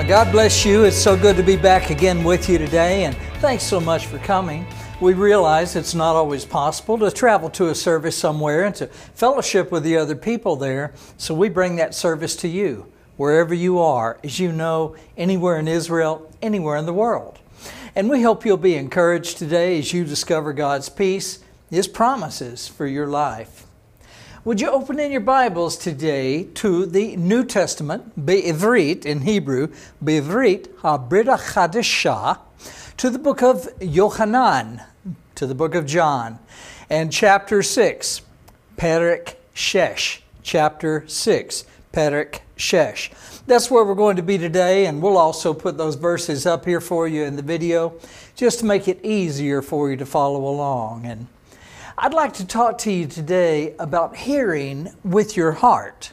God bless you. It's so good to be back again with you today, and thanks so much for coming. We realize it's not always possible to travel to a service somewhere and to fellowship with the other people there, so we bring that service to you, wherever you are, as you know, anywhere in Israel, anywhere in the world. And we hope you'll be encouraged today as you discover God's peace, His promises for your life. Would you open in your Bibles today to the New Testament, Be'ivrit in Hebrew, Be'ivrit HaBrit HaChadashah, to the book of Yohanan, to the book of John, and chapter 6, Perek Shesh, chapter 6, Perek Shesh. That's where we're going to be today, and we'll also put those verses up here for you in the video, just to make it easier for you to follow along. And I'd like to talk to you today about hearing with your heart.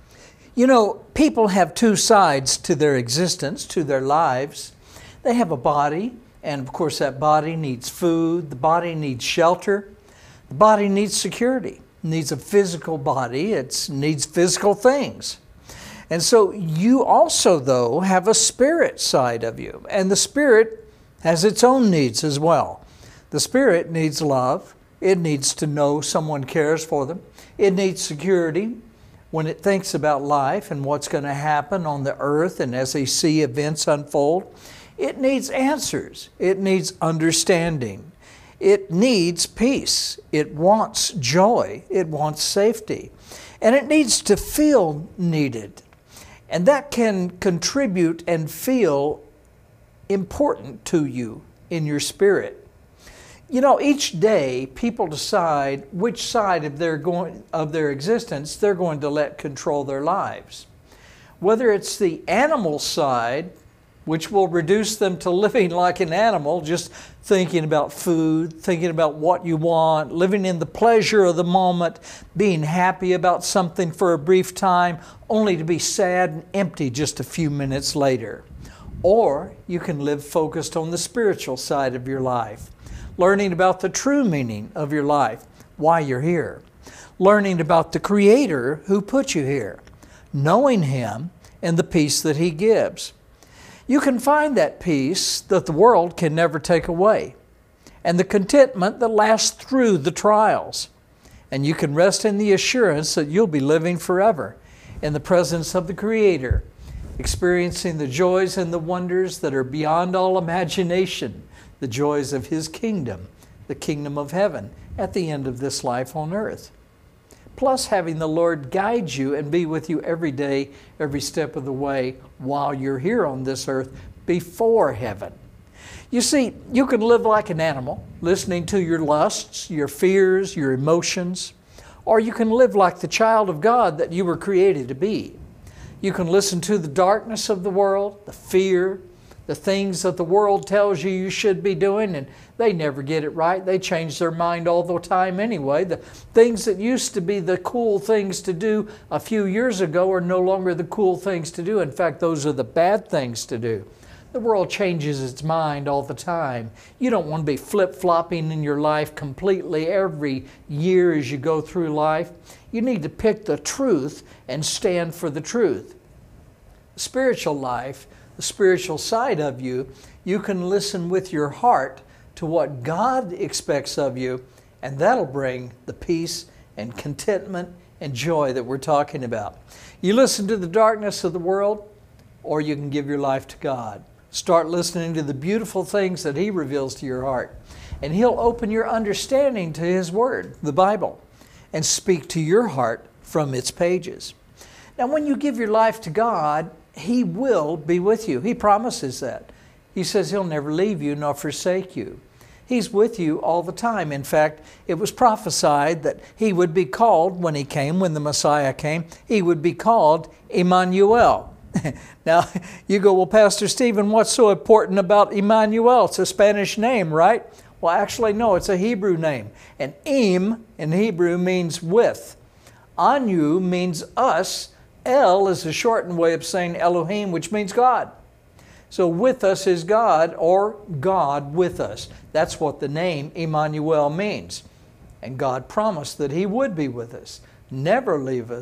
You know, people have two sides to their existence, to their lives. They have a body, and of course that body needs food, the body needs shelter, the body needs security, it needs a physical body, it needs physical things. And so you also, though, have a spirit side of you, and the spirit has its own needs as well. The spirit needs love. It needs to know someone cares for them. It needs security when it thinks about life and what's going to happen on the earth and as they see events unfold. It needs answers. It needs understanding. It needs peace. It wants joy. It wants safety. And it needs to feel needed. And that can contribute and feel important to you in your spirit. You know, each day people decide which side of their existence they're going to let control their lives. Whether it's the animal side, which will reduce them to living like an animal, just thinking about food, thinking about what you want, living in the pleasure of the moment, being happy about something for a brief time, only to be sad and empty just a few minutes later. Or you can live focused on the spiritual side of your life, learning about the true meaning of your life, why you're here, learning about the Creator who put you here, knowing Him and the peace that He gives. You can find that peace that the world can never take away, and the contentment that lasts through the trials. And you can rest in the assurance that you'll be living forever in the presence of the Creator, experiencing the joys and the wonders that are beyond all imagination, the joys of His kingdom, the kingdom of heaven, at the end of this life on earth. Plus having the Lord guide you and be with you every day, every step of the way while you're here on this earth before heaven. You see, you can live like an animal, listening to your lusts, your fears, your emotions, or you can live like the child of God that you were created to be. You can listen to the darkness of the world, the fear, the things that the world tells you you should be doing, and they never get it right. They change their mind all the time anyway. The things that used to be the cool things to do a few years ago are no longer the cool things to do. In fact, those are the bad things to do. The world changes its mind all the time. You don't want to be flip-flopping in your life completely every year as you go through life. You need to pick the truth and stand for the truth. Spiritual life, the spiritual side of you, you can listen with your heart to what God expects of you, and that'll bring the peace and contentment and joy that we're talking about. You listen to the darkness of the world, or you can give your life to God. Start listening to the beautiful things that He reveals to your heart, and He'll open your understanding to His Word, the Bible, and speak to your heart from its pages. Now, when you give your life to God, He will be with you. He promises that. He says He'll never leave you nor forsake you. He's with you all the time. In fact, it was prophesied that He would be called, when He came, when the Messiah came, He would be called Emmanuel. Now, you go, well, Pastor Stephen, what's so important about Emmanuel? It's a Spanish name, right? Well, actually, no, it's a Hebrew name. And Em in Hebrew means with. Anu means us. El is a shortened way of saying Elohim, which means God. So with us is God, or God with us. That's what the name Emmanuel means. And God promised that He would be with us, never leave us,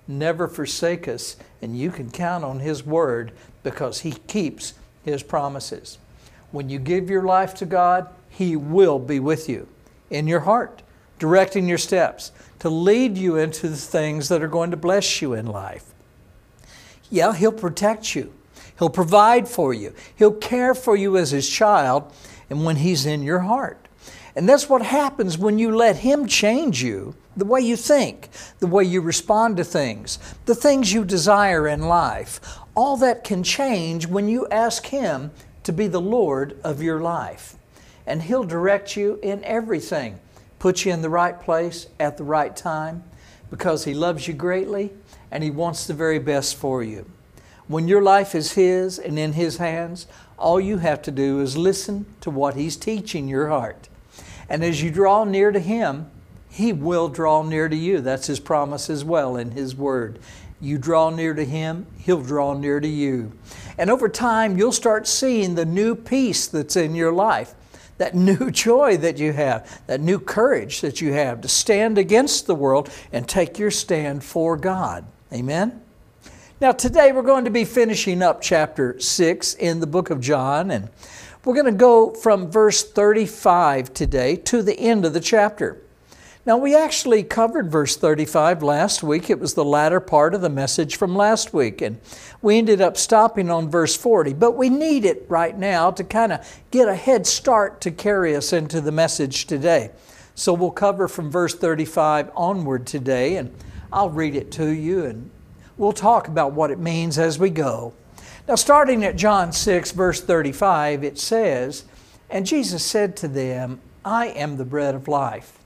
never forsake us, and you can count on His word because He keeps His promises. When you give your life to God, He will be with you in your heart, directing your steps to lead you into the things that are going to bless you in life. Yeah, He'll protect you. He'll provide for you. He'll care for you as His child and when He's in your heart. And that's what happens when you let Him change you, the way you think, the way you respond to things, the things you desire in life. All that can change when you ask Him to be the Lord of your life. And He'll direct you in everything, put you in the right place at the right time, because He loves you greatly and He wants the very best for you. When your life is His and in His hands, all you have to do is listen to what He's teaching your heart. And as you draw near to Him, He will draw near to you. That's His promise as well in His word. You draw near to Him, He'll draw near to you. And over time, you'll start seeing the new peace that's in your life, that new joy that you have, that new courage that you have to stand against the world and take your stand for God. Amen? Now today we're going to be finishing up chapter 6 in the book of John, and we're going to go from verse 35 today to the end of the chapter. Now we actually covered verse 35 last week. It was the latter part of the message from last week, and we ended up stopping on verse 40. But we need it right now to kind of get a head start to carry us into the message today. So we'll cover from verse 35 onward today, and I'll read it to you, and we'll talk about what it means as we go. Now starting at John 6 verse 35, it says, "And Jesus said to them, I am the bread of life.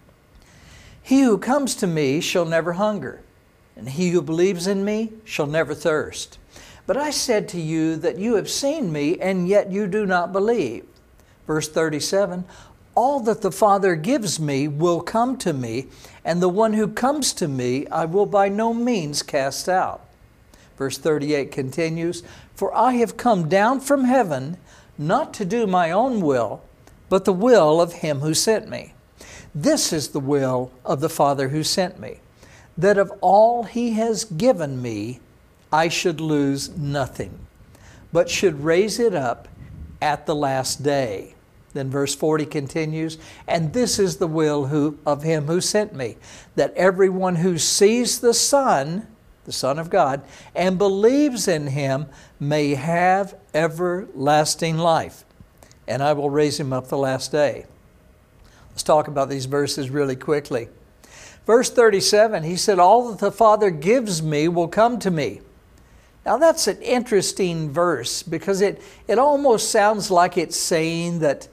He who comes to me shall never hunger, and he who believes in me shall never thirst. But I said to you that you have seen me, and yet you do not believe." Verse 37, "All that the Father gives me will come to me, and the one who comes to me I will by no means cast out." Verse 38 continues, "For I have come down from heaven not to do my own will, but the will of Him who sent me. This is the will of the Father who sent me, that of all He has given me I should lose nothing, but should raise it up at the last day." Then verse 40 continues, "And this is the will of Him who sent me, that everyone who sees the Son of God, and believes in Him may have everlasting life, and I will raise him up the last day." Let's talk about these verses really quickly. Verse 37, He said, "All that the Father gives me will come to me." Now that's an interesting verse, because it almost sounds like it's saying that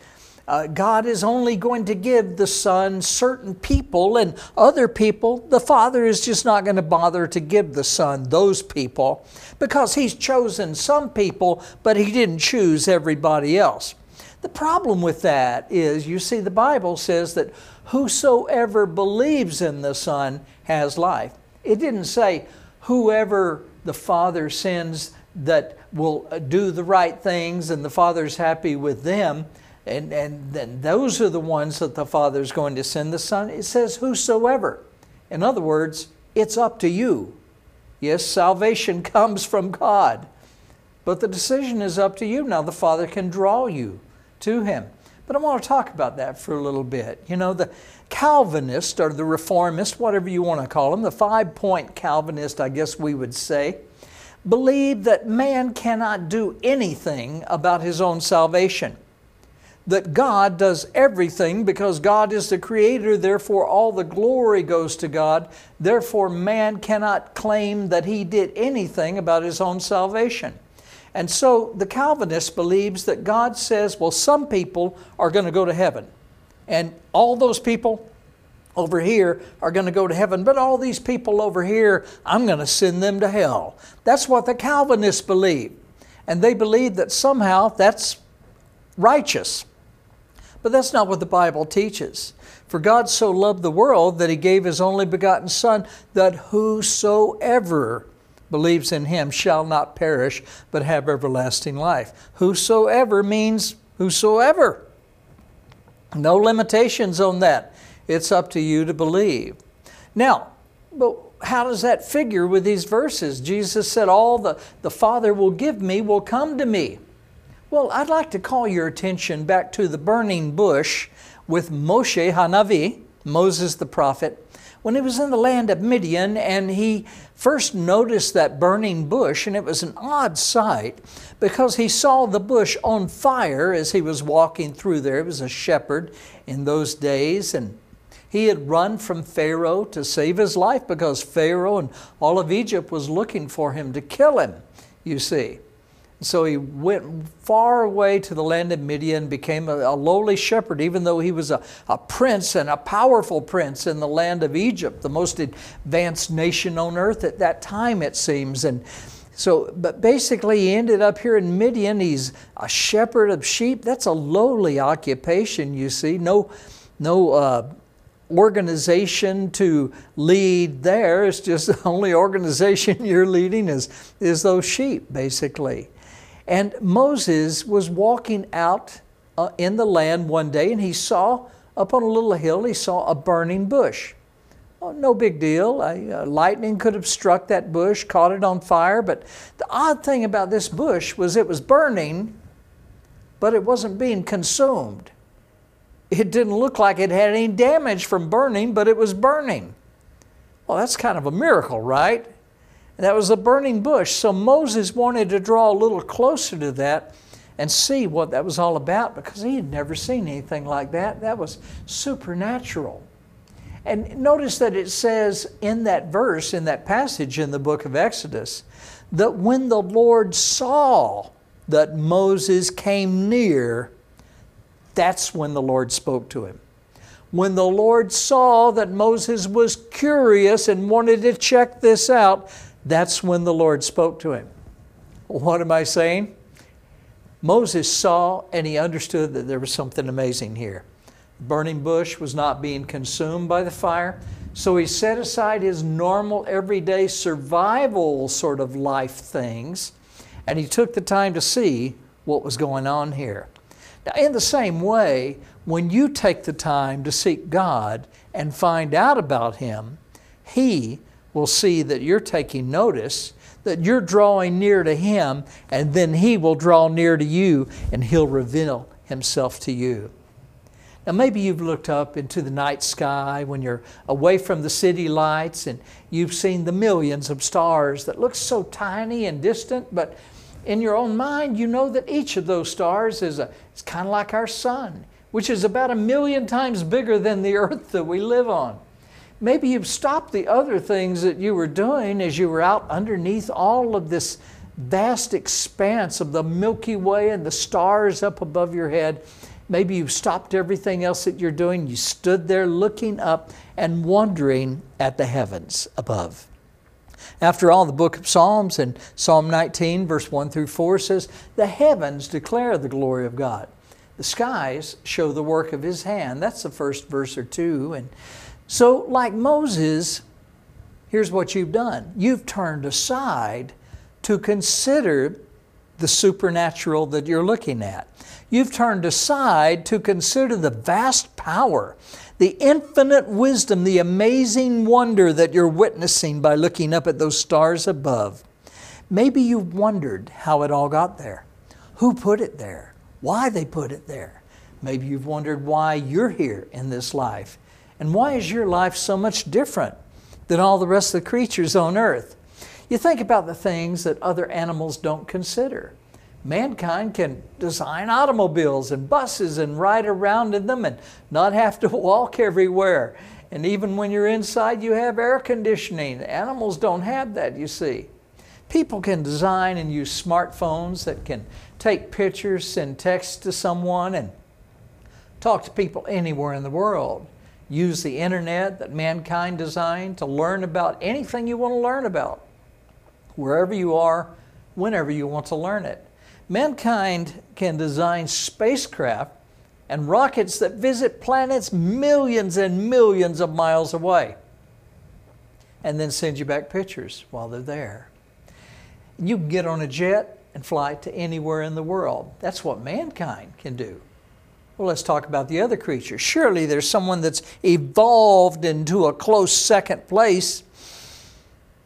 God is only going to give the Son certain people, and other people, the Father is just not going to bother to give the Son those people, because He's chosen some people, but He didn't choose everybody else. The problem with that is, you see, the Bible says that whosoever believes in the Son has life. It didn't say whoever the Father sends that will do the right things and the Father's happy with them, and then those are the ones that the Father's going to send the Son. It says whosoever. In other words, it's up to you. Yes, salvation comes from God, but the decision is up to you. Now the Father can draw you to Him. But I want to talk about that for a little bit. You know, the Calvinist or the Reformist, whatever you want to call them, the 5-point Calvinist, I guess we would say, believe that man cannot do anything about his own salvation. That God does everything because God is the Creator, therefore all the glory goes to God. Therefore man cannot claim that he did anything about his own salvation. And so the Calvinist believes that God says, well, some people are going to go to heaven, and all those people over here are going to go to heaven, but all these people over here, I'm going to send them to hell. That's what the Calvinists believe. And they believe that somehow that's righteous. But that's not what the Bible teaches. For God so loved the world that He gave His only begotten Son, that whosoever believes in Him shall not perish, but have everlasting life. Whosoever means whosoever. No limitations on that. It's up to you to believe. Now, but how does that figure with these verses? Jesus said, all the Father will give me will come to me. Well, I'd like to call your attention back to the burning bush with Moshe Hanavi, Moses the prophet, when he was in the land of Midian, and he first noticed that burning bush, and it was an odd sight because he saw the bush on fire as he was walking through there. He was a shepherd in those days, and he had run from Pharaoh to save his life because Pharaoh and all of Egypt was looking for him to kill him, you see. So he went far away to the land of Midian, became a lowly shepherd, even though he was a prince and a powerful prince in the land of Egypt, the most advanced nation on earth at that time, it seems. And so, but basically he ended up here in Midian. He's a shepherd of sheep. That's a lowly occupation, you see. No organization to lead there. It's just the only organization you're leading is those sheep, basically. And Moses was walking out in the land one day, and he saw up on a little hill, he saw a burning bush. Oh, no big deal. Lightning could have struck that bush, caught it on fire. But the odd thing about this bush was it was burning, but it wasn't being consumed. It didn't look like it had any damage from burning, but it was burning. Well, that's kind of a miracle, right? That was a burning bush. So Moses wanted to draw a little closer to that and see what that was all about because he had never seen anything like that. That was supernatural. And notice that it says in that verse, in that passage in the book of Exodus, that when the Lord saw that Moses came near, that's when the Lord spoke to him. When the Lord saw that Moses was curious and wanted to check this out, that's when the Lord spoke to him. What am I saying? Moses saw and he understood that there was something amazing here. The burning bush was not being consumed by the fire, so he set aside his normal, everyday survival sort of life things, and he took the time to see what was going on here. Now, in the same way, when you take the time to seek God and find out about Him, He will see that you're taking notice, that you're drawing near to Him, and then He will draw near to you and He'll reveal Himself to you. Now maybe you've looked up into the night sky when you're away from the city lights and you've seen the millions of stars that look so tiny and distant, but in your own mind you know that each of those stars is kind of like our sun, which is about 1,000,000 times bigger than the earth that we live on. Maybe you've stopped the other things that you were doing as you were out underneath all of this vast expanse of the Milky Way and the stars up above your head. Maybe you've stopped everything else that you're doing. You stood there looking up and wondering at the heavens above. After all, the book of Psalms and Psalm 19, verse 1 through 4 says, "The heavens declare the glory of God. The skies show the work of His hand." That's the first verse or two. And so, like Moses, here's what you've done. You've turned aside to consider the supernatural that you're looking at. You've turned aside to consider the vast power, the infinite wisdom, the amazing wonder that you're witnessing by looking up at those stars above. Maybe you've wondered how it all got there, who put it there, why they put it there. Maybe you've wondered why you're here in this life. And why is your life so much different than all the rest of the creatures on earth? You think about the things that other animals don't consider. Mankind can design automobiles and buses and ride around in them and not have to walk everywhere. And even when you're inside, you have air conditioning. Animals don't have that, you see. People can design and use smartphones that can take pictures, send text to someone, and talk to people anywhere in the world. Use the internet that mankind designed to learn about anything you want to learn about, wherever you are, whenever you want to learn it. Mankind can design spacecraft and rockets that visit planets millions and millions of miles away and then send you back pictures while they're there. You can get on a jet and fly to anywhere in the world. That's what mankind can do. Well, let's talk about the other creatures. Surely there's someone that's evolved into a close second place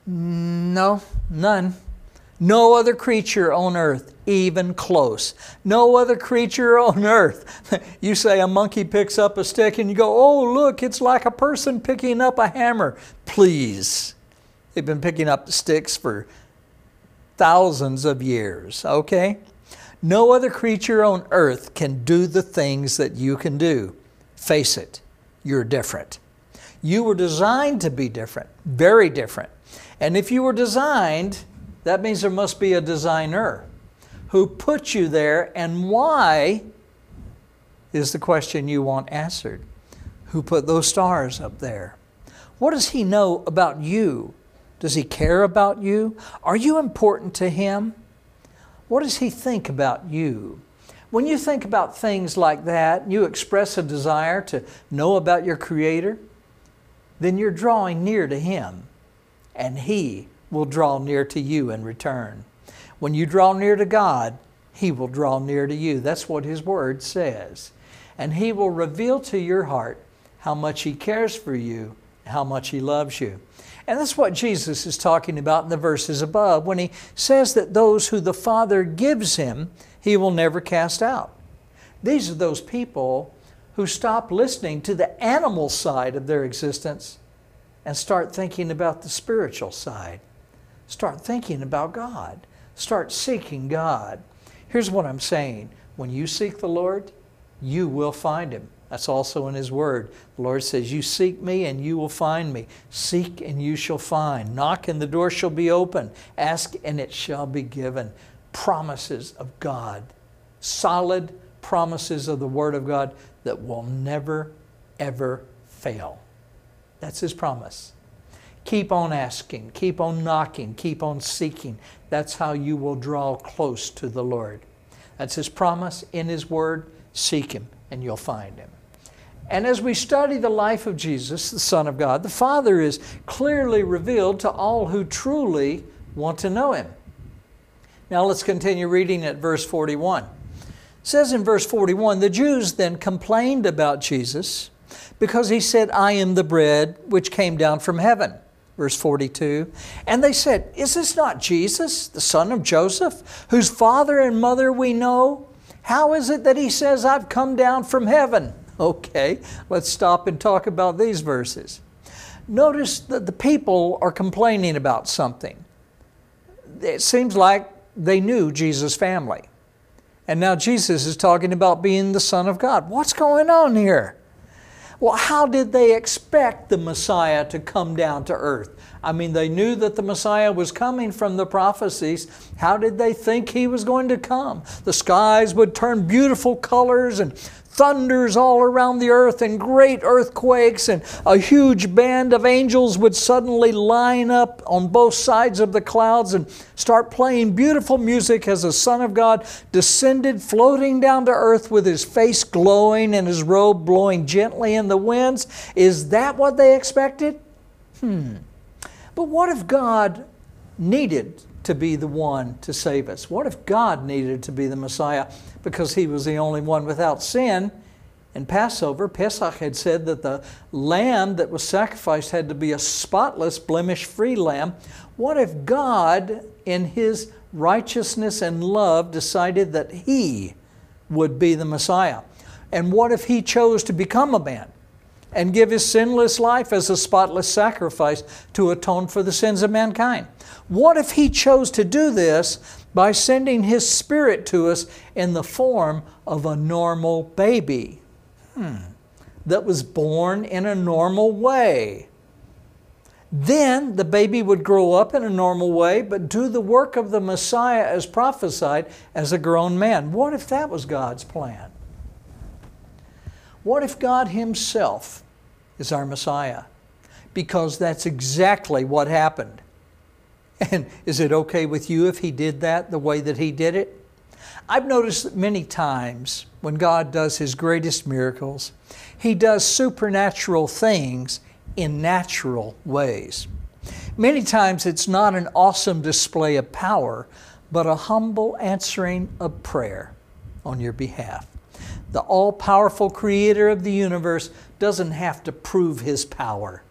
No, none. No other creature on earth, even close. No other creature on earth. You say a monkey picks up a stick and you go, oh, look, it's like a person picking up a hammer. Please. They've been picking up sticks for thousands of years, okay? No other creature on earth can do the things that you can do. Face it, you're different. You were designed to be different, very different. And if you were designed, that means there must be a designer who put you there, and why is the question you want answered. Who put those stars up there? What does He know about you? Does He care about you? Are you important to Him? What does He think about you? When you think about things like that, you express a desire to know about your Creator, then you're drawing near to Him, and He will draw near to you in return. When you draw near to God, He will draw near to you. That's what His Word says. And He will reveal to your heart how much He cares for you, how much He loves you. And that's what Jesus is talking about in the verses above when He says that those who the Father gives Him, He will never cast out. These are those people who stop listening to the animal side of their existence and start thinking about the spiritual side. Start thinking about God. Start seeking God. Here's what I'm saying. When you seek the Lord, you will find Him. That's also in His Word. The Lord says, you seek Me and you will find Me. Seek and you shall find. Knock and the door shall be open. Ask and it shall be given. Promises of God. Solid promises of the Word of God that will never, ever fail. That's His promise. Keep on asking, keep on knocking, keep on seeking. That's how you will draw close to the Lord. That's His promise in His Word. Seek Him and you'll find Him. And as we study the life of Jesus, the Son of God, the Father is clearly revealed to all who truly want to know Him. Now let's continue reading at verse 41. It says in verse 41, the Jews then complained about Jesus because He said, I am the bread which came down from heaven. Verse 42, and they said, is this not Jesus, the son of Joseph, whose father and mother we know? How is it that He says, I've come down from heaven? Okay, let's stop and talk about these verses. Notice that the people are complaining about something. It seems like they knew Jesus' family. And now Jesus is talking about being the Son of God. What's going on here? Well, how did they expect the Messiah to come down to earth? I mean, they knew that the Messiah was coming from the prophecies. How did they think He was going to come? The skies would turn beautiful colors and thunders all around the earth and great earthquakes, and a huge band of angels would suddenly line up on both sides of the clouds and start playing beautiful music as the Son of God descended, floating down to earth with His face glowing and His robe blowing gently in the winds. Is that what they expected? But what if God needed to be the one to save us? What if God needed to be the Messiah because He was the only one without sin? In Passover, Pesach had said that the lamb that was sacrificed had to be a spotless, blemish-free lamb. What if God, in His righteousness and love, decided that He would be the Messiah? And what if He chose to become a man and give His sinless life as a spotless sacrifice to atone for the sins of mankind? What if He chose to do this by sending His Spirit to us in the form of a normal baby that was born in a normal way? Then the baby would grow up in a normal way, but do the work of the Messiah as prophesied as a grown man. What if that was God's plan? What if God Himself is our Messiah? Because that's exactly what happened. And is it okay with you if He did that the way that He did it? I've noticed that many times when God does His greatest miracles, He does supernatural things in natural ways. Many times it's not an awesome display of power, but a humble answering of prayer on your behalf. The all-powerful Creator of the universe doesn't have to prove His power.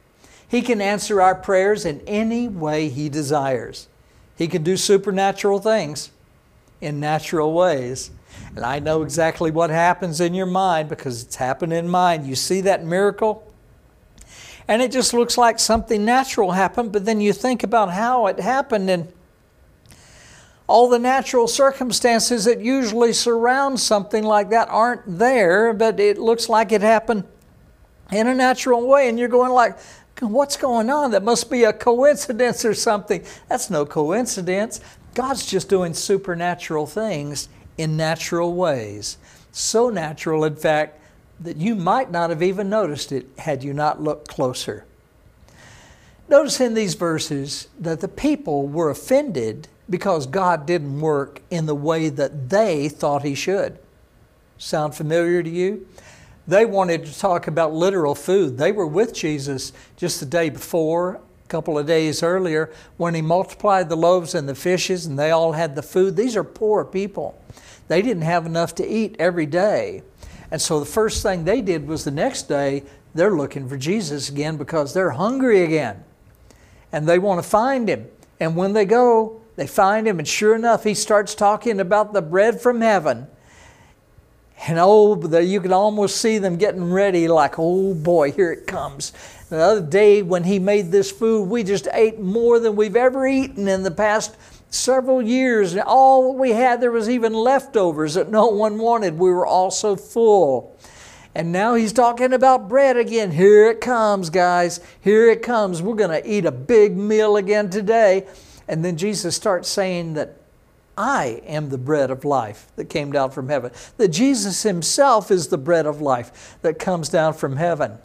He can answer our prayers in any way He desires. He can do supernatural things in natural ways. And I know exactly what happens in your mind because it's happened in mine. You see that miracle, and it just looks like something natural happened, but then you think about how it happened and all the natural circumstances that usually surround something like that aren't there, but it looks like it happened in a natural way, and you're going like, what's going on? That must be a coincidence or something. That's no coincidence. God's just doing supernatural things in natural ways. So natural, in fact, that you might not have even noticed it had you not looked closer. Notice in these verses that the people were offended because God didn't work in the way that they thought He should. Sound familiar to you? They wanted to talk about literal food. They were with Jesus just the day before, a couple of days earlier, when He multiplied the loaves and the fishes and they all had the food. These are poor people. They didn't have enough to eat every day. And so the first thing they did was the next day, they're looking for Jesus again because they're hungry again. And they want to find Him. And when they go, they find Him, and sure enough, He starts talking about the bread from heaven. And you can almost see them getting ready like, oh boy, here it comes. The other day when He made this food, we just ate more than we've ever eaten in the past several years. And all we had, there was even leftovers that no one wanted. We were all so full. And now He's talking about bread again. Here it comes, guys. Here it comes. We're going to eat a big meal again today. And then Jesus starts saying that I am the bread of life that came down from heaven. That Jesus Himself is the bread of life that comes down from heaven.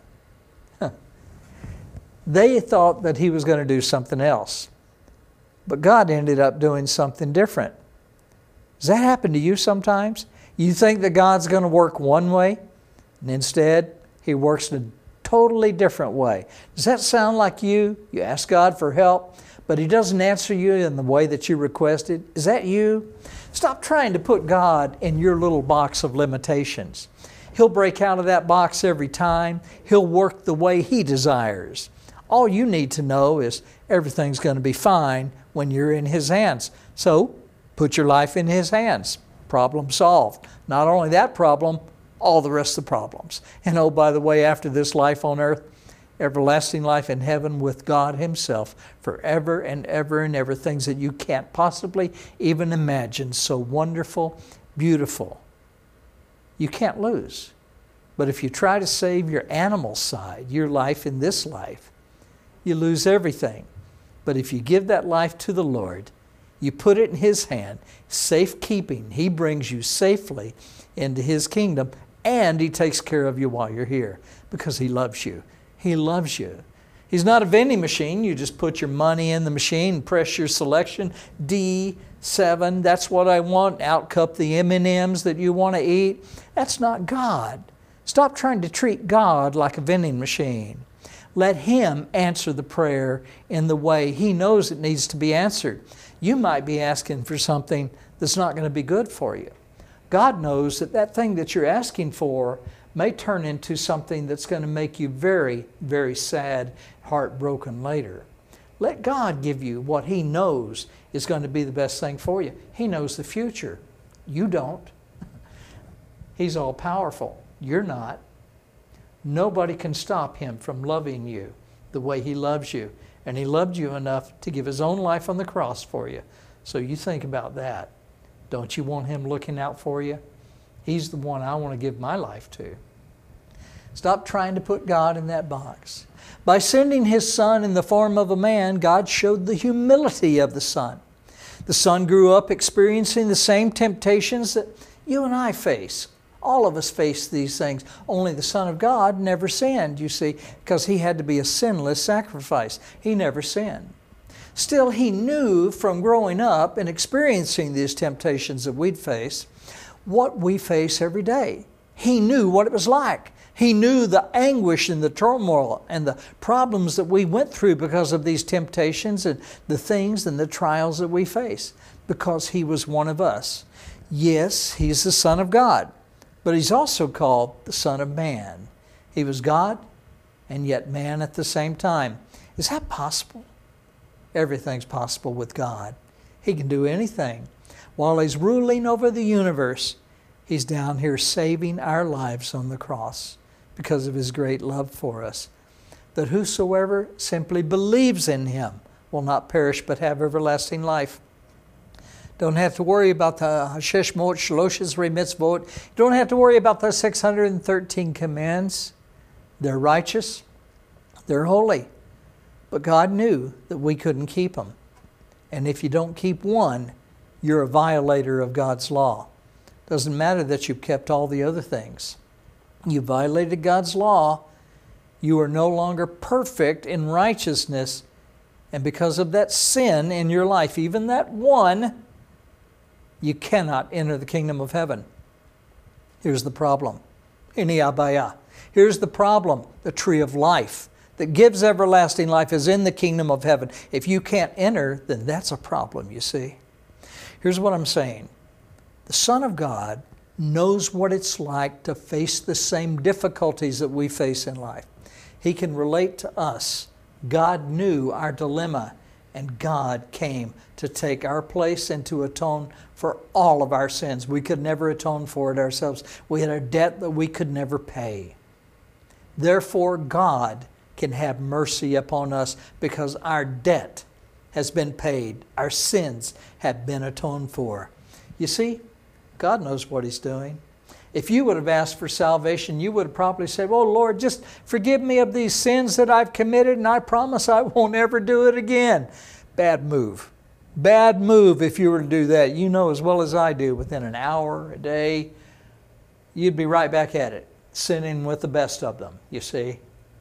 They thought that He was going to do something else. But God ended up doing something different. Does that happen to you sometimes? You think that God's going to work one way, and instead He works in a totally different way. Does that sound like you? You ask God for help, but He doesn't answer you in the way that you requested. Is that you? Stop trying to put God in your little box of limitations. He'll break out of that box every time. He'll work the way He desires. All you need to know is everything's going to be fine when you're in His hands. So put your life in His hands. Problem solved. Not only that problem, all the rest of the problems. And oh, by the way, after this life on earth, everlasting life in heaven with God Himself forever and ever and ever. Things that you can't possibly even imagine. So wonderful, beautiful. You can't lose. But if you try to save your animal side, your life in this life, you lose everything. But if you give that life to the Lord, you put it in His hand, safekeeping. He brings you safely into His kingdom, and He takes care of you while you're here because He loves you. He loves you. He's not a vending machine. You just put your money in the machine, press your selection, D7, that's what I want, out cup the M&Ms that you want to eat. That's not God. Stop trying to treat God like a vending machine. Let Him answer the prayer in the way He knows it needs to be answered. You might be asking for something that's not going to be good for you. God knows that that thing that you're asking for may turn into something that's going to make you very, very sad, heartbroken later. Let God give you what He knows is going to be the best thing for you. He knows the future. You don't. He's all powerful. You're not. Nobody can stop Him from loving you the way He loves you. And He loved you enough to give His own life on the cross for you. So you think about that. Don't you want Him looking out for you? He's the one I want to give my life to. Stop trying to put God in that box. By sending His Son in the form of a man, God showed the humility of the Son. The Son grew up experiencing the same temptations that you and I face. All of us face these things. Only the Son of God never sinned, you see, because He had to be a sinless sacrifice. He never sinned. Still, He knew from growing up and experiencing these temptations that we'd face, what we face every day. He knew what it was like. He knew the anguish and the turmoil and the problems that we went through because of these temptations and the things and the trials that we face, because He was one of us. Yes, He's the Son of God, but He's also called the Son of Man. He was God and yet man at the same time. Is that possible? Everything's possible with God. He can do anything. While He's ruling over the universe, He's down here saving our lives on the cross because of His great love for us. That whosoever simply believes in Him will not perish but have everlasting life. Don't have to worry about the Sheshmot, Shloshes, Mitzvot. You don't have to worry about the 613 commands. They're righteous. They're holy. But God knew that we couldn't keep them. And if you don't keep one, you're a violator of God's law. Doesn't matter that you've kept all the other things. You violated God's law. You are no longer perfect in righteousness. And because of that sin in your life, even that one, you cannot enter the kingdom of heaven. Here's the problem. Iniabaya. Here's the problem. The tree of life that gives everlasting life is in the kingdom of heaven. If you can't enter, then that's a problem, you see. Here's what I'm saying. The Son of God knows what it's like to face the same difficulties that we face in life. He can relate to us. God knew our dilemma, and God came to take our place and to atone for all of our sins. We could never atone for it ourselves. We had a debt that we could never pay. Therefore, God can have mercy upon us because our debt has been paid. Our sins have been atoned for. You see, God knows what He's doing. If you would have asked for salvation, you would have probably said, "Oh Lord, just forgive me of these sins that I've committed, and I promise I won't ever do it again." Bad move. Bad move if you were to do that. You know as well as I do, within an hour, a day, you'd be right back at it, sinning with the best of them, you see.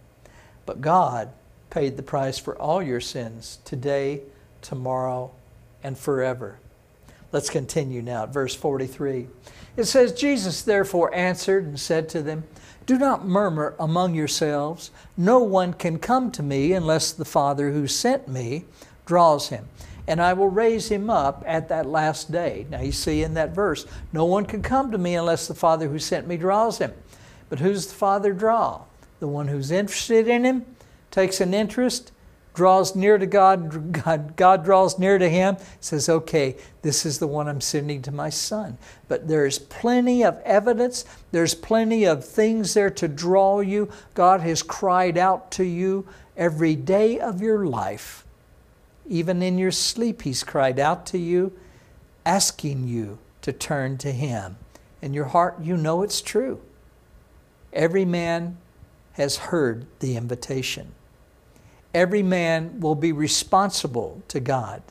But God paid the price for all your sins today, tomorrow, and forever. Let's continue now at verse 43. It says, Jesus therefore answered and said to them, "Do not murmur among yourselves. No one can come to me unless the Father who sent me draws him. And I will raise him up at that last day." Now you see in that verse, no one can come to me unless the Father who sent me draws him. But who's the Father draw? The one who's interested in Him, takes an interest, draws near to God, God draws near to him, says, "Okay, this is the one I'm sending to my Son." But there's plenty of evidence, there's plenty of things there to draw you. God has cried out to you every day of your life. Even in your sleep, He's cried out to you, asking you to turn to Him. In your heart, you know it's true. Every man has heard the invitation. Every man will be responsible to God.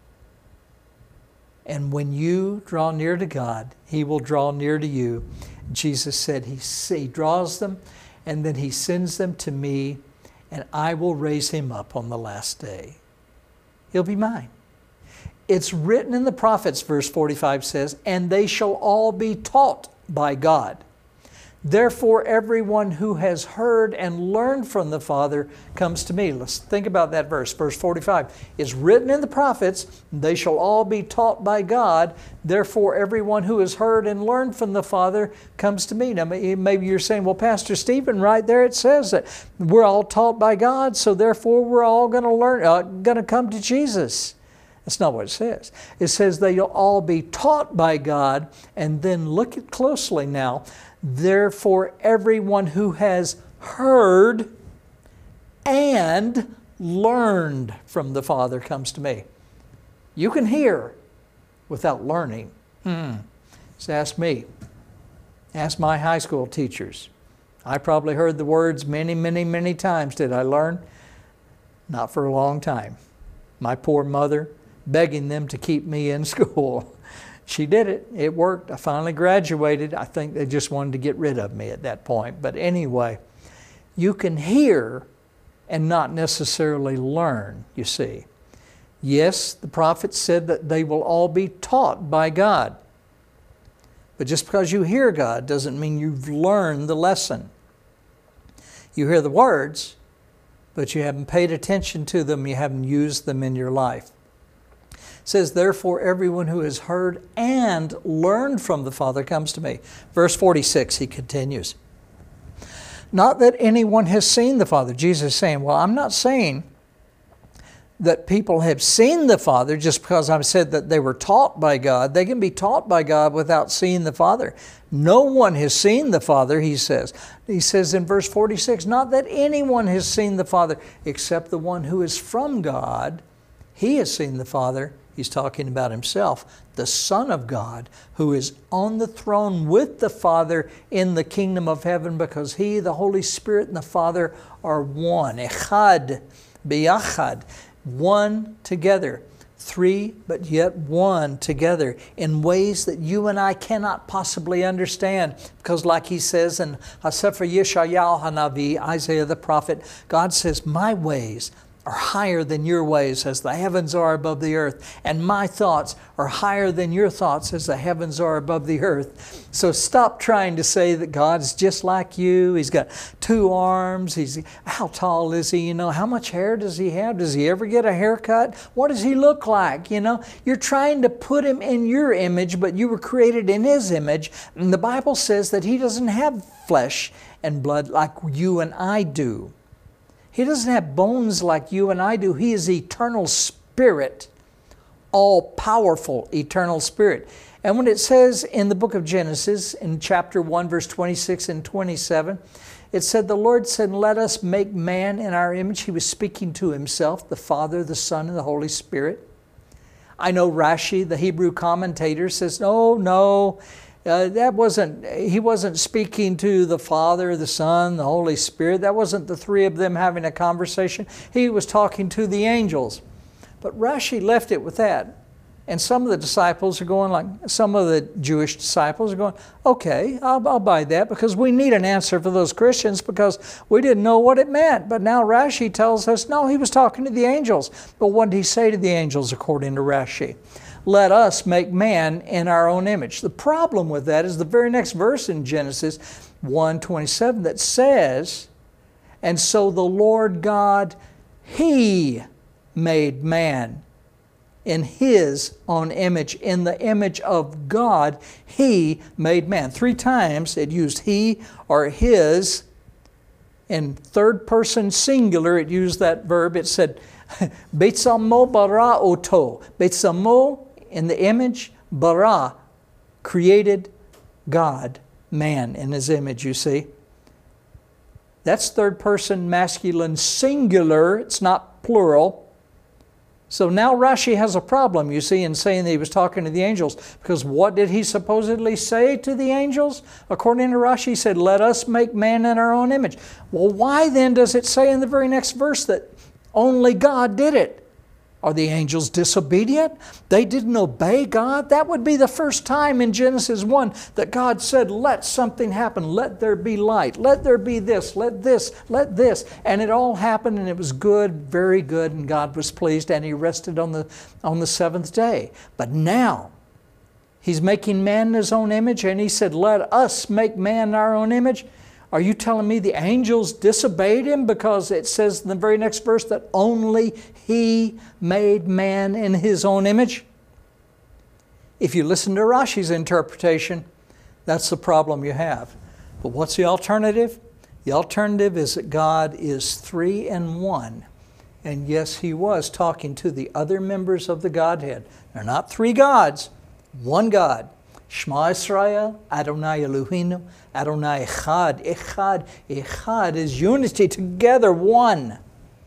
And when you draw near to God, He will draw near to you. Jesus said He draws them, and then He sends them to me, and I will raise him up on the last day. He'll be mine. It's written in the prophets, verse 45 says, "And they shall all be taught by God. Therefore, everyone who has heard and learned from the Father comes to me." Let's think about that verse. Verse 45 is written in the prophets, "They shall all be taught by God. Therefore, everyone who has heard and learned from the Father comes to me." Now, maybe you're saying, "Well, Pastor Stephen, right there it says that we're all taught by God, so therefore we're all going to learn, going to come to Jesus." That's not what it says. It says they'll all be taught by God, and then look at closely now. "Therefore, everyone who has heard and learned from the Father comes to me." You can hear without learning. Just ask me. Ask my high school teachers. I probably heard the words many, many, many times. Did I learn? Not for a long time. My poor mother begging them to keep me in school. She did it. It worked. I finally graduated. I think they just wanted to get rid of me at that point. But anyway, you can hear and not necessarily learn, you see. Yes, the prophet said that they will all be taught by God. But just because you hear God doesn't mean you've learned the lesson. You hear the words, but you haven't paid attention to them. You haven't used them in your life. It says, "Therefore, everyone who has heard and learned from the Father comes to me." Verse 46, he continues, Not that anyone has seen the Father. Jesus is saying, well, I'm not saying that people have seen the Father just because I've said that they were taught by God. They can be taught by God without seeing the Father. No one has seen the Father, he says. He says in verse 46, not that anyone has seen the Father except the one who is from God. He has seen the Father. He's talking about himself, the Son of God, who is on the throne with the Father in the kingdom of heaven, because He, the Holy Spirit, and the Father are one. Echad, biyachad, one together. Three, but yet one together in ways that you and I cannot possibly understand. Because like he says in HaSefer Yeshayahu Hanavi, Isaiah the prophet, God says, my ways are higher than your ways as the heavens are above the earth. And my thoughts are higher than your thoughts as the heavens are above the earth. So stop trying to say that God's just like you. He's got two arms. How tall is he? How much hair does he have? Does he ever get a haircut? What does he look like? You're trying to put him in your image, but you were created in his image. And the Bible says that he doesn't have flesh and blood like you and I do. He doesn't have bones like you and I do. He is eternal spirit, all-powerful eternal spirit. And when it says in the book of Genesis, in chapter 1, verse 26 and 27, it said, the Lord said, let us make man in our image. He was speaking to himself, the Father, the Son, and the Holy Spirit. I know Rashi, the Hebrew commentator, says, no, he wasn't speaking to the Father, the Son, the Holy Spirit. That wasn't the three of them having a conversation. He was talking to the angels. But Rashi left it with that. And some of the disciples are going some of the Jewish disciples are going, okay, I'll buy that, because we need an answer for those Christians because we didn't know what it meant. But now Rashi tells us, no, he was talking to the angels. But what did he say to the angels according to Rashi? Let us make man in our own image. The problem with that is the very next verse in Genesis 1:27 that says, and so the Lord God, He made man in His own image. In the image of God, He made man. 3 times it used He or His. In third person singular, it used that verb. It said, Betzamo bara oto. Betzamo, in the image, bara, created God, man, in His image, you see. That's third person masculine singular. It's not plural. So now Rashi has a problem, you see, in saying that he was talking to the angels. Because what did he supposedly say to the angels? According to Rashi, he said, let us make man in our own image. Well, why then does it say in the very next verse that only God did it? Are the angels disobedient? They didn't obey God? That would be the first time in Genesis 1 that God said, let something happen. Let there be light. Let there be this. Let this. Let this. And it all happened, and it was good, very good, and God was pleased, and He rested on the seventh day. But now, He's making man in His own image, and He said, let us make man in our own image. Are you telling me the angels disobeyed Him because it says in the very next verse that only He made man in His own image? If you listen to Rashi's interpretation, that's the problem you have. But what's the alternative? The alternative is that God is 3 in 1. And yes, He was talking to the other members of the Godhead. They're not 3 gods, 1 God. Shema Yisrael, Adonai Eloheinu, Adonai Echad. Echad is unity, together, one.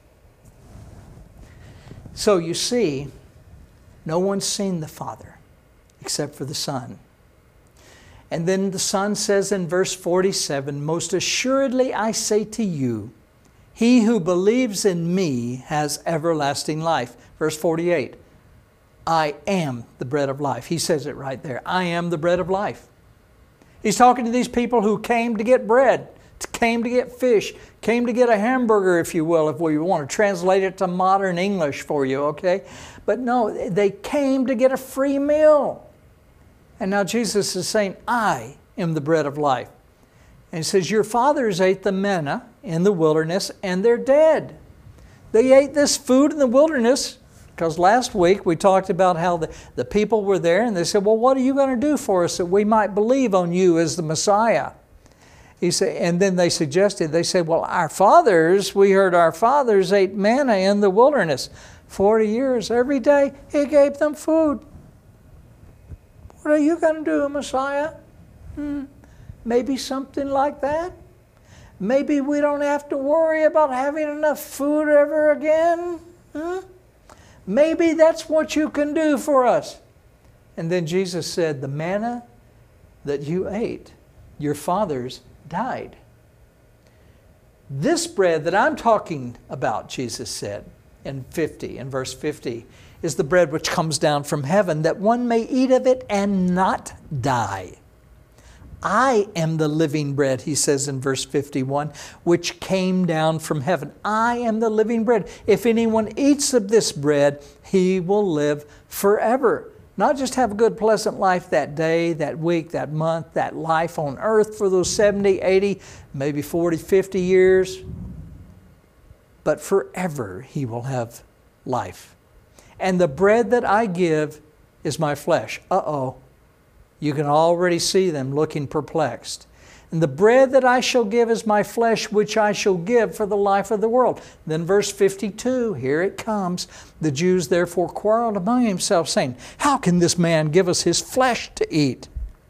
So you see, no one's seen the Father except for the Son. And then the Son says in verse 47, most assuredly I say to you, he who believes in me has everlasting life. Verse 48. I am the bread of life. He says it right there. I am the bread of life. He's talking to these people who came to get bread, came to get fish, came to get a hamburger, if you will, if we want to translate it to modern English for you, okay? But no, they came to get a free meal. And now Jesus is saying, I am the bread of life. And He says, your fathers ate the manna in the wilderness, and they're dead. They ate this food in the wilderness. Because last week we talked about how the people were there and they said, well, what are you going to do for us that we might believe on you as the Messiah? He said, and then they said, well, we heard our fathers ate manna in the wilderness. 40 years, every day, He gave them food. What are you going to do, Messiah? Maybe something like that? Maybe we don't have to worry about having enough food ever again? Maybe that's what you can do for us. And then Jesus said, the manna that you ate, your fathers died. This bread that I'm talking about, Jesus said in verse 50, is the bread which comes down from heaven, that one may eat of it and not die. I am the living bread, He says in verse 51, which came down from heaven. I am the living bread. If anyone eats of this bread, he will live forever. Not just have a good, pleasant life that day, that week, that month, that life on earth for those 70, 80, maybe 40, 50 years, but forever he will have life. And the bread that I give is my flesh. You can already see them looking perplexed. And the bread that I shall give is my flesh, which I shall give for the life of the world. Then verse 52, here it comes. The Jews therefore quarreled among themselves, saying, how can this man give us his flesh to eat?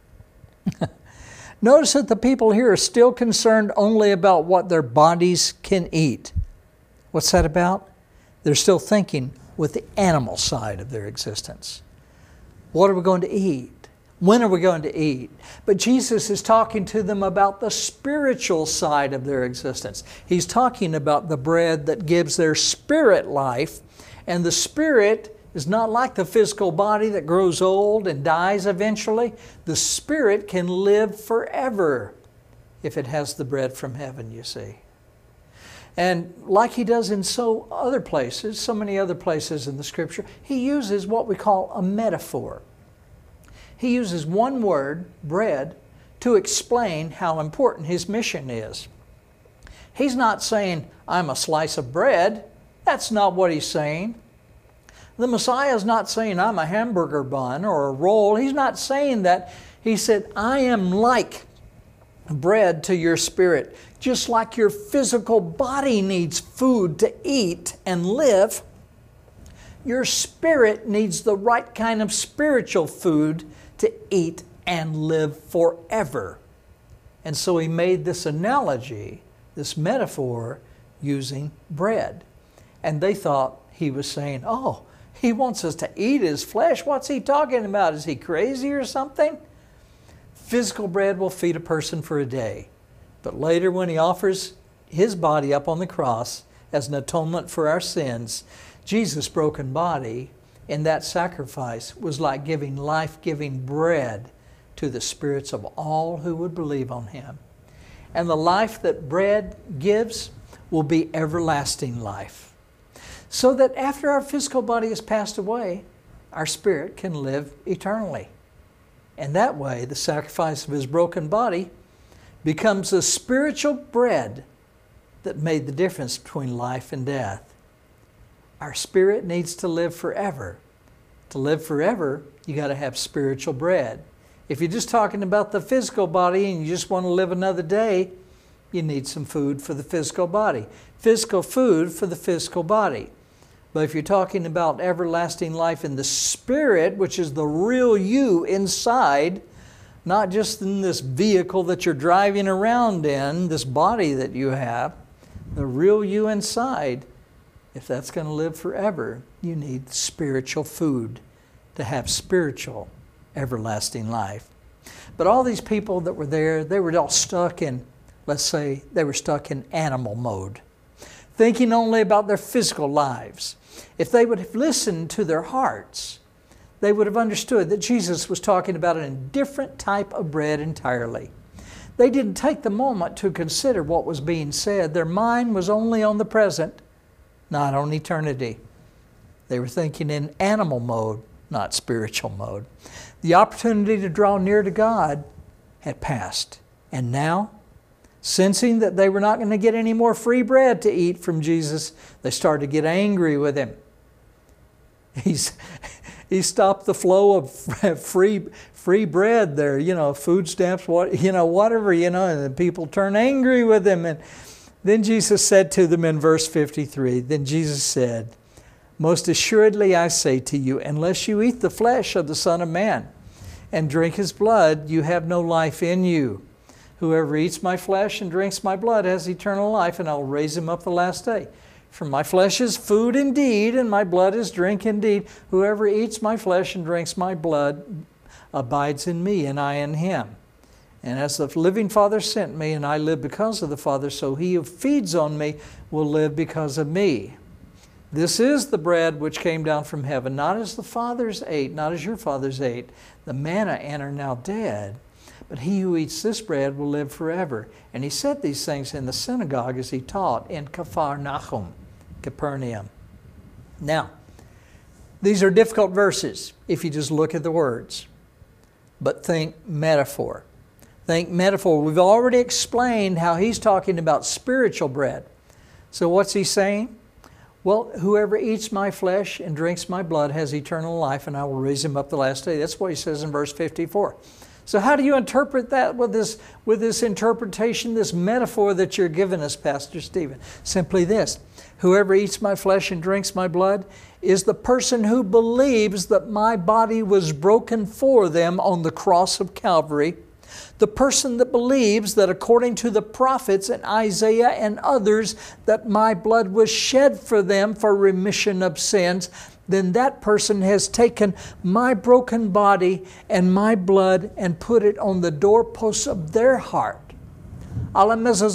Notice that the people here are still concerned only about what their bodies can eat. What's that about? They're still thinking with the animal side of their existence. What are we going to eat? When are we going to eat? But Jesus is talking to them about the spiritual side of their existence. He's talking about the bread that gives their spirit life. And the spirit is not like the physical body that grows old and dies eventually. The spirit can live forever if it has the bread from heaven, you see. And like He does in so many other places in the Scripture, He uses what we call a metaphor. He uses one word, bread, to explain how important His mission is. He's not saying, I'm a slice of bread. That's not what He's saying. The Messiah is not saying, I'm a hamburger bun or a roll. He's not saying that. He said, I am like bread to your spirit. Just like your physical body needs food to eat and live, your spirit needs the right kind of spiritual food to eat and live forever. And so He made this analogy, this metaphor, using bread. And they thought He was saying, oh, He wants us to eat His flesh. What's He talking about? Is He crazy or something? Physical bread will feed a person for a day. But later when He offers His body up on the cross as an atonement for our sins, Jesus' broken body in that sacrifice was like giving life-giving bread to the spirits of all who would believe on Him. And the life that bread gives will be everlasting life. So that after our physical body has passed away, our spirit can live eternally. And that way, the sacrifice of His broken body becomes the spiritual bread that made the difference between life and death. Our spirit needs to live forever. To live forever, you got to have spiritual bread. If you're just talking about the physical body and you just want to live another day, you need some food for the physical body. Physical food for the physical body. But if you're talking about everlasting life in the spirit, which is the real you inside, not just in this vehicle that you're driving around in, this body that you have, the real you inside, if that's going to live forever, you need spiritual food to have spiritual, everlasting life. But all these people that were there, they were all stuck in, let's say, they were stuck in animal mode, thinking only about their physical lives. If they would have listened to their hearts, they would have understood that Jesus was talking about a different type of bread entirely. They didn't take the moment to consider what was being said. Their mind was only on the present, not on eternity. They were thinking in animal mode, not spiritual mode. The opportunity to draw near to God had passed. And now, sensing that they were not going to get any more free bread to eat from Jesus, they started to get angry with Him. He stopped the flow of free bread there, food stamps, whatever, and people turn angry with him. And then Jesus said to them in verse 53, then Jesus said, most assuredly I say to you, unless you eat the flesh of the Son of Man and drink His blood, you have no life in you. Whoever eats my flesh and drinks my blood has eternal life, and I will raise him up the last day. For my flesh is food indeed, and my blood is drink indeed. Whoever eats my flesh and drinks my blood abides in me, and I in him. And as the living Father sent me, and I live because of the Father, so he who feeds on me will live because of me. This is the bread which came down from heaven, not as the fathers ate, not as your fathers ate, the manna and are now dead. But he who eats this bread will live forever. And he said these things in the synagogue as he taught in Capernaum. Now, these are difficult verses if you just look at the words. But think metaphor. Think metaphor. We've already explained how he's talking about spiritual bread. So what's he saying? Well, whoever eats my flesh and drinks my blood has eternal life, and I will raise him up the last day. That's what he says in verse 54. So how do you interpret that with this interpretation, this metaphor that you're giving us, Pastor Stephen? Simply this: whoever eats my flesh and drinks my blood is the person who believes that my body was broken for them on the cross of Calvary. The person that believes that according to the prophets and Isaiah and others that my blood was shed for them for remission of sins, then that person has taken my broken body and my blood and put it on the doorposts of their heart. Put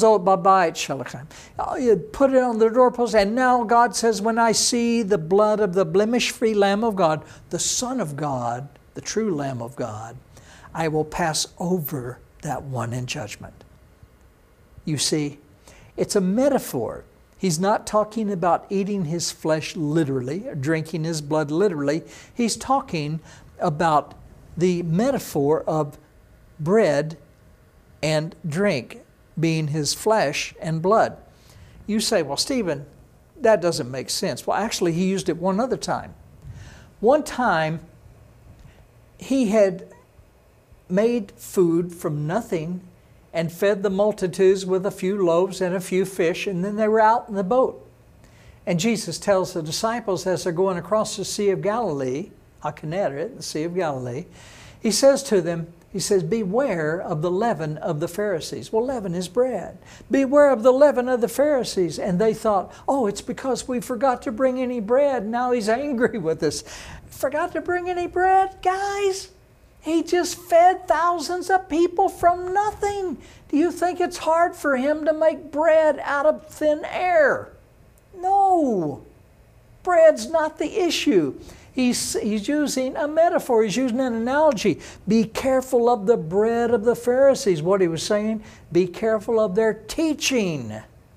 it on the doorpost, and now God says, when I see the blood of the blemish-free Lamb of God, the Son of God, the true Lamb of God, I will pass over that one in judgment. You see, it's a metaphor. He's not talking about eating his flesh literally, or drinking his blood literally. He's talking about the metaphor of bread and drink being his flesh and blood. You say, well, Stephen, that doesn't make sense. Well, actually, he used it one other time. One time, he had made food from nothing and fed the multitudes with a few loaves and a few fish, and then they were out in the boat. And Jesus tells the disciples as they're going across the Sea of Galilee, HaKenneret, the Sea of Galilee, he says to them, he says, beware of the leaven of the Pharisees. Well, leaven is bread. Beware of the leaven of the Pharisees. And they thought, oh, it's because we forgot to bring any bread. Now he's angry with us. Forgot to bring any bread? Guys, he just fed thousands of people from nothing. Do you think it's hard for him to make bread out of thin air? No. Bread's not the issue. He's using a metaphor. He's using an analogy. Be careful of the bread of the Pharisees. What he was saying, be careful of their teaching.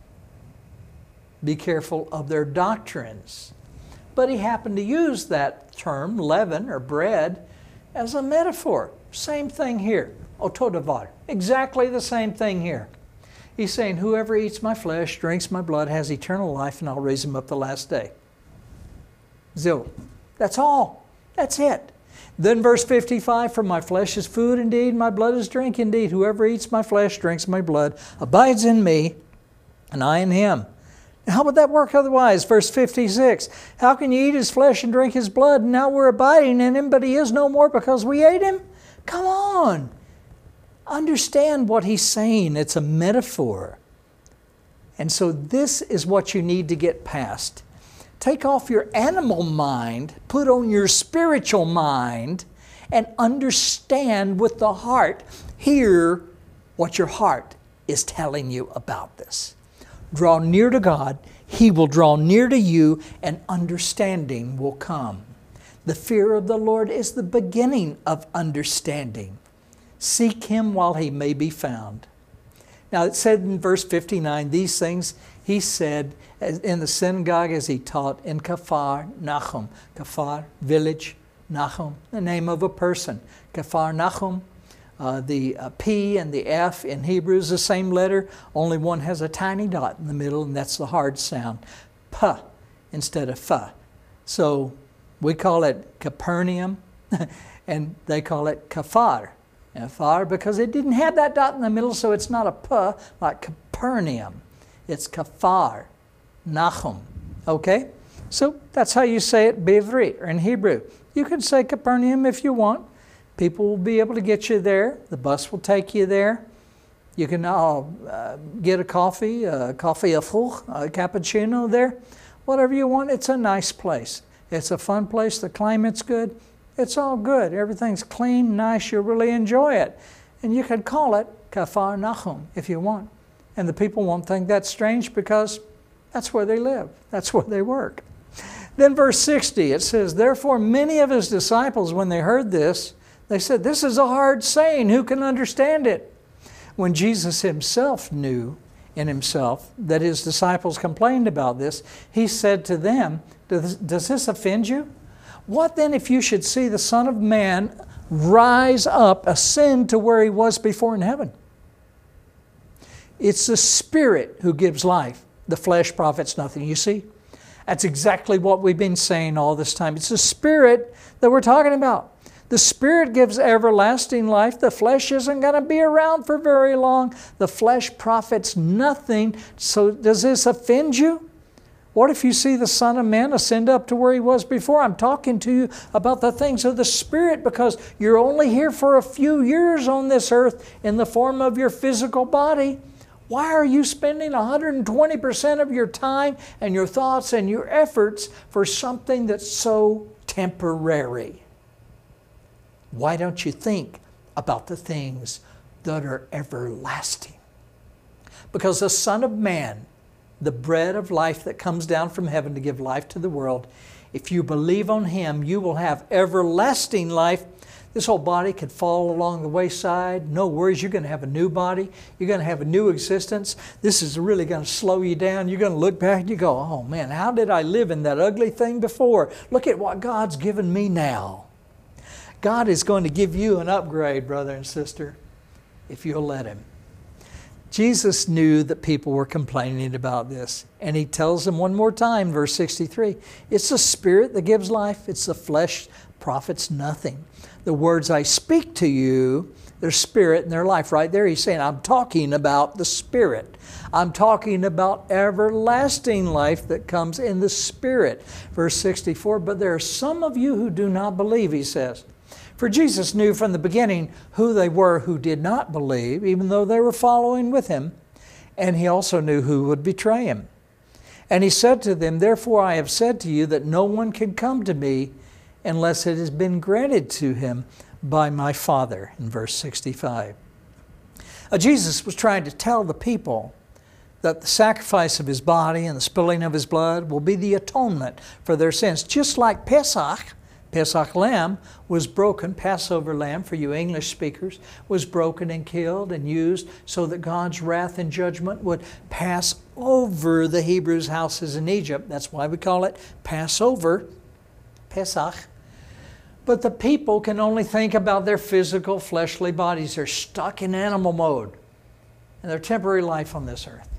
Be careful of their doctrines. But he happened to use that term, leaven or bread, as a metaphor. Same thing here. Otodavar. Exactly the same thing here. He's saying, whoever eats my flesh, drinks my blood, has eternal life, and I'll raise him up the last day. Zil. That's all. That's it. Then verse 55, for my flesh is food indeed, my blood is drink indeed. Whoever eats my flesh, drinks my blood, abides in me, and I in him. How would that work otherwise? Verse 56, how can you eat his flesh and drink his blood? And now we're abiding in him, but he is no more because we ate him? Come on. Understand what he's saying. It's a metaphor. And so this is what you need to get past. Take off your animal mind, put on your spiritual mind, and understand with the heart, hear what your heart is telling you about this. Draw near to God, He will draw near to you, and understanding will come. The fear of the Lord is the beginning of understanding. Seek Him while He may be found. Now it said in verse 59, these things He said in the synagogue as He taught in Capernaum. Kafar, village, Nahum, the name of a person. Capernaum. The P and the F in Hebrew is the same letter, only one has a tiny dot in the middle, and that's the hard sound. P instead of F. So We call it Capernaum, and they call it Kafar. Kafar, because it didn't have that dot in the middle, so it's not a P like Capernaum. It's Kafar, Nahum. Okay? So that's how you say it, Bivri, or in Hebrew. You can say Capernaum if you want. People will be able to get you there. The bus will take you there. You can get a coffee affuch, a cappuccino there. Whatever you want. It's a nice place. It's a fun place. The climate's good. It's all good. Everything's clean, nice. You'll really enjoy it. And you can call it Kafar Nahum if you want. And the people won't think that's strange because that's where they live. That's where they work. Then verse 60, it says, therefore many of his disciples, when they heard this, they said, this is a hard saying. Who can understand it? When Jesus himself knew in himself that his disciples complained about this, he said to them, does this offend you? What then if you should see the Son of Man rise up, ascend to where he was before in heaven? It's the Spirit who gives life. The flesh profits nothing. You see? That's exactly what we've been saying all this time. It's the Spirit that we're talking about. The Spirit gives everlasting life. The flesh isn't going to be around for very long. The flesh profits nothing. So does this offend you? What if you see the Son of Man ascend up to where he was before? I'm talking to you about the things of the Spirit because you're only here for a few years on this earth in the form of your physical body. Why are you spending 120% of your time and your thoughts and your efforts for something that's so temporary? Why don't you think about the things that are everlasting? Because the Son of Man, the bread of life that comes down from heaven to give life to the world, if you believe on Him, you will have everlasting life. This whole body could fall along the wayside. No worries, you're going to have a new body. You're going to have a new existence. This is really going to slow you down. You're going to look back and you go, oh man, how did I live in that ugly thing before? Look at what God's given me now. God is going to give you an upgrade, brother and sister, if you'll let Him. Jesus knew that people were complaining about this. And He tells them one more time, verse 63, it's the Spirit that gives life. It's the flesh profits nothing. The words I speak to you, their spirit and their life. Right there He's saying, I'm talking about the Spirit. I'm talking about everlasting life that comes in the Spirit. Verse 64, but there are some of you who do not believe, He says. For Jesus knew from the beginning who they were who did not believe, even though they were following with Him. And He also knew who would betray Him. And He said to them, therefore I have said to you that no one can come to me unless it has been granted to him by my Father, in verse 65. Jesus was trying to tell the people that the sacrifice of His body and the spilling of His blood will be the atonement for their sins. Just like Pesach lamb was broken, Passover lamb for you English speakers, was broken and killed and used so that God's wrath and judgment would pass over the Hebrews' houses in Egypt. That's why we call it Passover, Pesach. But the people can only think about their physical, fleshly bodies. They're stuck in animal mode and their temporary life on this earth.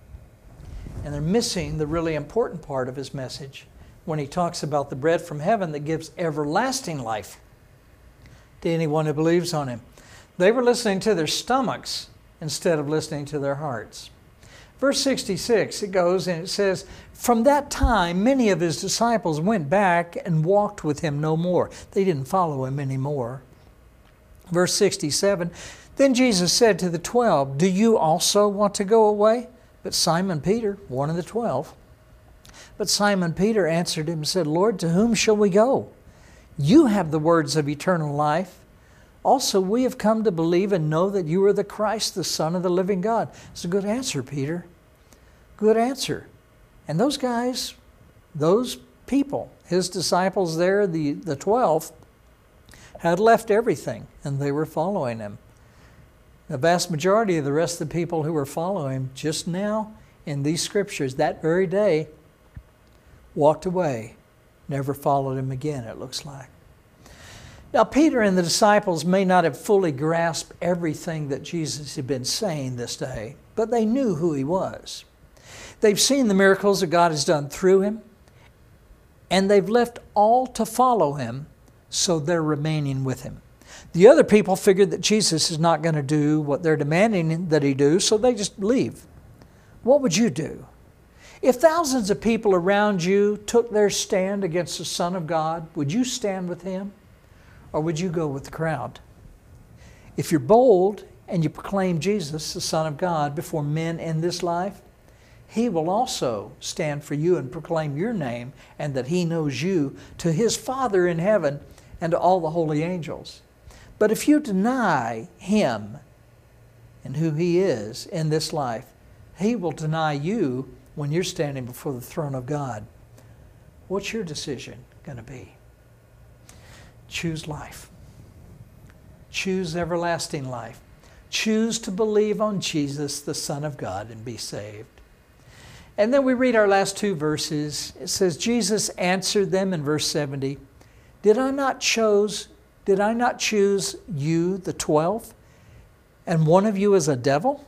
And they're missing the really important part of His message when He talks about the bread from heaven that gives everlasting life to anyone who believes on Him. They were listening to their stomachs instead of listening to their hearts. Verse 66, it goes and it says, from that time many of His disciples went back and walked with Him no more. They didn't follow Him anymore. Verse 67, then Jesus said to the 12, do you also want to go away? But Simon Peter, one of the 12, but Simon Peter answered Him and said, Lord, to whom shall we go? You have the words of eternal life. Also, we have come to believe and know that you are the Christ, the Son of the living God. It's a good answer, Peter. Good answer. And those guys, those people, His disciples there, the 12, had left everything and they were following Him. The vast majority of the rest of the people who were following Him just now in these scriptures, that very day, walked away, never followed Him again, it looks like. Now, Peter and the disciples may not have fully grasped everything that Jesus had been saying this day, but they knew who He was. They've seen the miracles that God has done through Him, and they've left all to follow him, so they're remaining with him. The other people figured that Jesus is not going to do what they're demanding that he do, so they just leave. What would you do? If thousands of people around you took their stand against the Son of God, would you stand with him, or would you go with the crowd? If you're bold and you proclaim Jesus, the Son of God, before men in this life, he will also stand for you and proclaim your name and that he knows you to his Father in heaven and to all the holy angels. But if you deny him and who he is in this life, he will deny you when you're standing before the throne of God. What's your decision going to be? Choose life. Choose everlasting life. Choose to believe on Jesus, the Son of God, and be saved. And then we read our last two verses. It says, Jesus answered them in verse 70, Did I not choose you, the 12, and one of you is a devil?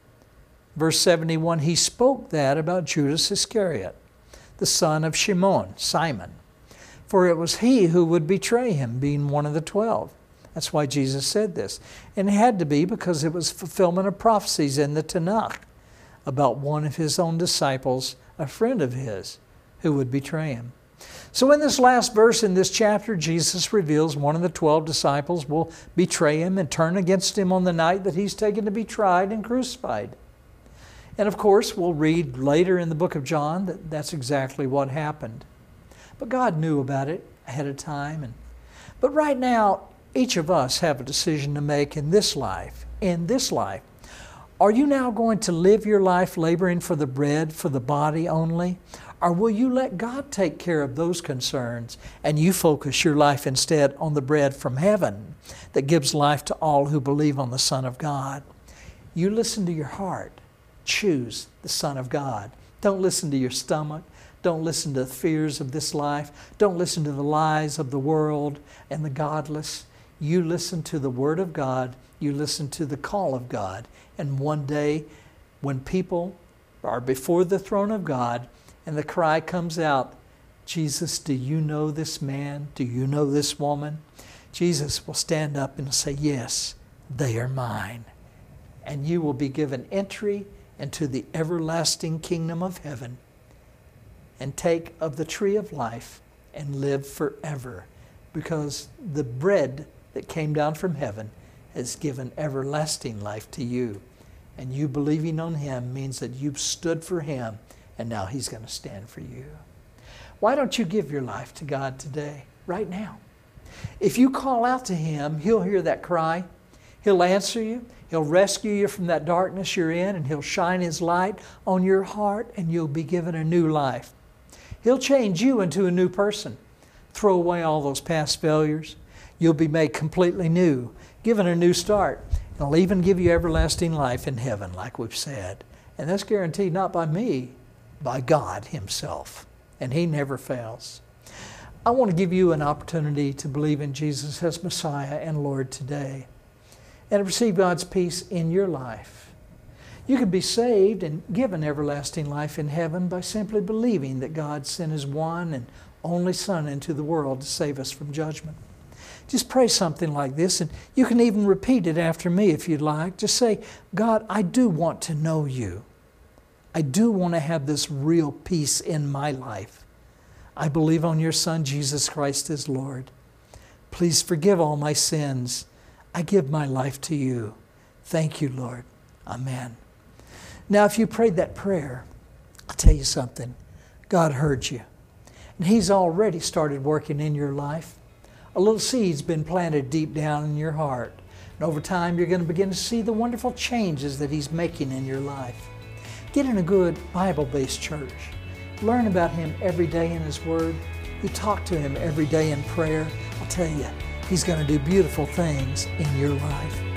Verse 71, he spoke that about Judas Iscariot, the son of Simon, for it was he who would betray him, being one of the 12. That's why Jesus said this. And it had to be because it was fulfillment of prophecies in the Tanakh about one of his own disciples, a friend of his, who would betray him. So in this last verse in this chapter, Jesus reveals one of the 12 disciples will betray him and turn against him on the night that he's taken to be tried and crucified. And of course, we'll read later in the book of John that that's exactly what happened. But God knew about it ahead of time. But right now, each of us have a decision to make in this life. In this life, are you now going to live your life laboring for the bread, for the body only? Or will you let God take care of those concerns and you focus your life instead on the bread from heaven that gives life to all who believe on the Son of God? You listen to your heart. Choose the Son of God. Don't listen to your stomach. Don't listen to the fears of this life. Don't listen to the lies of the world and the godless. You listen to the Word of God. You listen to the call of God. And one day, when people are before the throne of God and the cry comes out, Jesus, do you know this man? Do you know this woman? Jesus will stand up and say, yes, they are mine. And you will be given entry into the everlasting kingdom of heaven and take of the tree of life and live forever, because the bread that came down from heaven has given everlasting life to you. And you believing on him means that you've stood for him, and now he's going to stand for you. Why don't you give your life to God today, right now? If you call out to him, he'll hear that cry. He'll answer you. He'll rescue you from that darkness you're in, and he'll shine his light on your heart, and you'll be given a new life. He'll change you into a new person. Throw away all those past failures. You'll be made completely new, given a new start. He'll even give you everlasting life in heaven, like we've said. And that's guaranteed not by me, by God himself. And he never fails. I want to give you an opportunity to believe in Jesus as Messiah and Lord today, and receive God's peace in your life. You can be saved and given everlasting life in heaven by simply believing that God sent his one and only Son into the world to save us from judgment. Just pray something like this, and you can even repeat it after me if you'd like. Just say, God, I do want to know you. I do want to have this real peace in my life. I believe on your Son, Jesus Christ, as Lord. Please forgive all my sins. I give my life to you. Thank you, Lord. Amen. Now, if you prayed that prayer, I'll tell you something. God heard you. And he's already started working in your life. A little seed's been planted deep down in your heart. And over time, you're going to begin to see the wonderful changes that he's making in your life. Get in a good Bible-based church. Learn about him every day in his word. You talk to him every day in prayer. I'll tell you, he's going to do beautiful things in your life.